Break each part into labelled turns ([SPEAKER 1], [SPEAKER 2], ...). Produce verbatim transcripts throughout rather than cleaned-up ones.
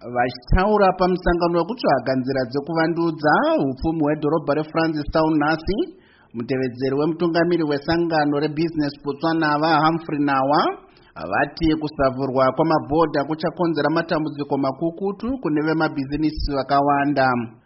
[SPEAKER 1] Vachitaura pamusangano wekutsvaga nzira dzekuvandudza upfumi hwedhorobha reFrancistown nhasi, mutevedzeri wemutungamiri wesangano reBusiness Botswana vaHumphrey Nawa vati kusavhurwa kwamabhodha kuchakonzera matambudziko makukutu kune vemabhizinisi vakawanda.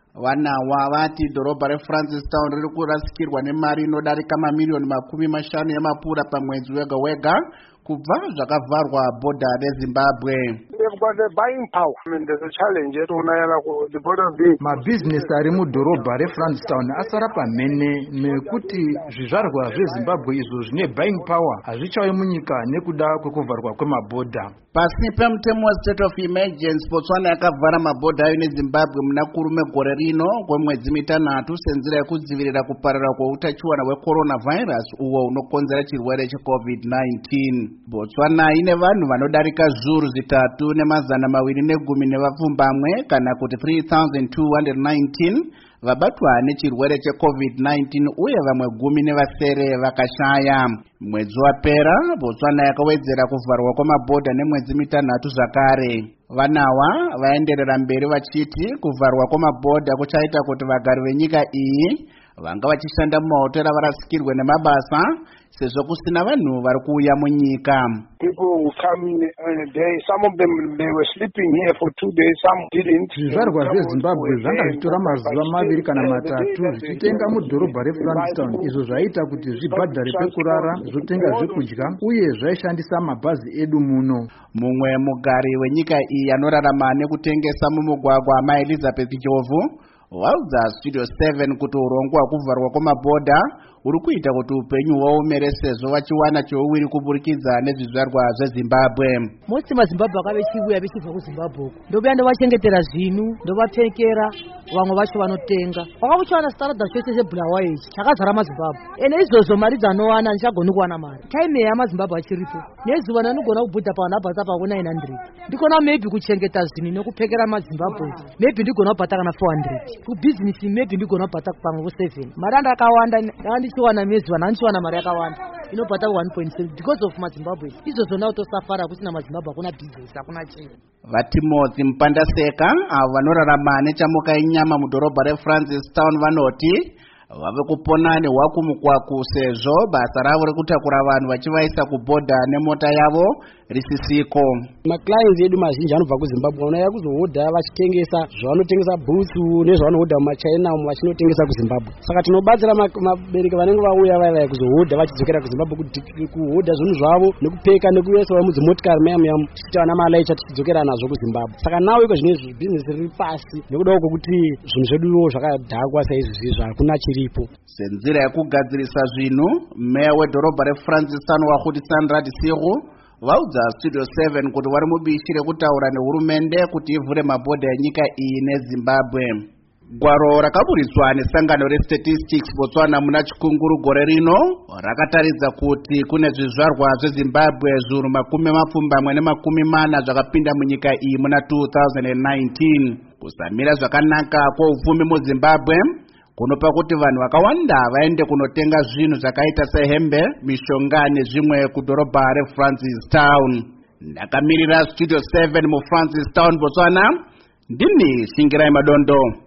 [SPEAKER 1] Vanawa vati dhorobha reFrancistown riri kurasikirwa nemari inodarika mamiliyoni makumi mashanu yamapura pamwedzi wega wega kubva zvakavharwa bhodha reZimbabwe.
[SPEAKER 2] They've got the buying power. I mean, there's a challenge at the border of the
[SPEAKER 3] mabhizinesi ari mudhorobha reFrancistown asara pamhene nekuti zvizvarwa zveZimbabwe izvo zvine buying power hazvichauyi munyika nekuda kwekuvharwa kwemabhodha.
[SPEAKER 1] Pasi pemutemo state of emergency, Botswana yakavhara mabhodha ayo neZimbabwe muna kurume gore rino kwemwedzi mitanhatu senzira yekudzivirira kuparara kweutachiwana hwecoronavirus uwo unokonzera chirwere checovid nineteen. Botswana ine vanhu vanodarika zviuru zvitatu nemazana maviri negumi nevapfumbamwe kana kuti three thousand two hundred nineteen vabatwa nechirwere checovid nineteen uye vamwe gumi nevasere vakashaya. Mwedzi wapera Botswana yakawedzera kuvharwa kwamabhodha nemwedzi mitanhatu zvakare. Vanawa vaenderera mberi vachiti kuvharwa kwamabhodha kuchaita kuti vagari venyika iyi vanga vachishanda mumahotera varasikirwe nemabasa sezvo kusina vanhu vari kuuya munyika.
[SPEAKER 2] People who come in a day, some of them they were sleeping here for two days, some didn't.
[SPEAKER 3] Zvizvarwa zveZimbabwe zvanga zvitora mazuva maviri kana matatu zvichitenga mudhorobha reFrancistown, izvo zvaita kuti zvibhadhare pekurara, zvotenga zvekudya uye zvaishandisa mabhazi edu muno.
[SPEAKER 1] Mumwe mugari wenyika iyi anorarama nekutengesa mumugwagwa maElizabeth Jovu waudza Studio seven kuti urongwa hwekuvharwa kwamabhodha uri kuita kuti upenyu huomere sezvo vachiwana cheuwiri kuburikidza nezvizvarwa zveZimbabwe.
[SPEAKER 4] Most maZimbabwe akavechiuya vechibva kuZimbabwe ndobuya ndovachengetera zvinhu, ndovapfekera, vamwe vacho vanotenga. Wakakuchiwana staradha chose sebhulawayo ichi chakazara maZimbabwe, ene izvozvo mari dzanowana ndichagoni kuwana mari. Time yamaZimbabwe achiripo nezuva nanogona kubhudha pawanabhata pako nine hundred ndikona maybe kuchengeta zvinhu nekupfekera maZimbabwe maybe ndigona kubhata kana four hundred, kubhizinesi maybe ndigona kubhata pamwe ku seven. Mari andakawanda ndichiwana mezi vana ndichiwana mari yakawanda inobhata one point seven because of maZimbabwe. Izvozvo nawo tosafara kusina maZimbabwe hakuna business hakuna chinhu.
[SPEAKER 1] Vatimothy Mpandaseka avo vanorarama nechamuka inyama mudhorobha reFrancistown vanoti vave kupona nehwakumukwaku sezvo basa ravo rekutakura vanhu vachivaisa kubhodha nemota yavo risisiko.
[SPEAKER 5] Maclients edu mazhinji anobva kuZimbabwe vanouya kuzohodha vachitengesa zvavanotengesa bhutsu nezvavanohodha mumaChina umo vachinotengesa kuZimbabwe. Saka tinobatsira mabereki vanenge vauya vaya kuzohodha vachidzokera kuZimbabwe kuhodha zvinhu zvavo nekupfeka nekuisawo mudzimotikari maya yamu tichita vana malaicha tichidzokera nazvo kuZimbabwe. Saka nawo iko zvinezvi bhizinesi riri pasi nekudawo kwokuti zvinhu zveduwo zvakadhakwa saizvizvi hakuna chiripo.
[SPEAKER 1] Senzira yekugadzirisa zvinhu, meya wedhorobha reFrancistown waHudisandra Disiru vaudza Studio seven kuti vari mubishi rekutaura nehurumende kuti ivhure mabhodha enyika iyi neZimbabwe. Gwaro rakaburiswa nesangano reStatistics Botswana muna chikunguru gore rino rakataridza kuti kune zvizvarwa zveZimbabwe zviuru makumi mapfumbamwe nemakumi mana zvakapinda munyika iyi muna two thousand nineteen. Kusamira zvakanaka kwoupfumi muZimbabwe kunopa kuti vanhu vakawanda vaende kunotenga zvinhu zvakaita sehembe, mishonga nezvimwe kudhorobha reFrancistown. Ndakamirira Studio seven muFrancistown, Botswana, ndini Shingirai Madondo.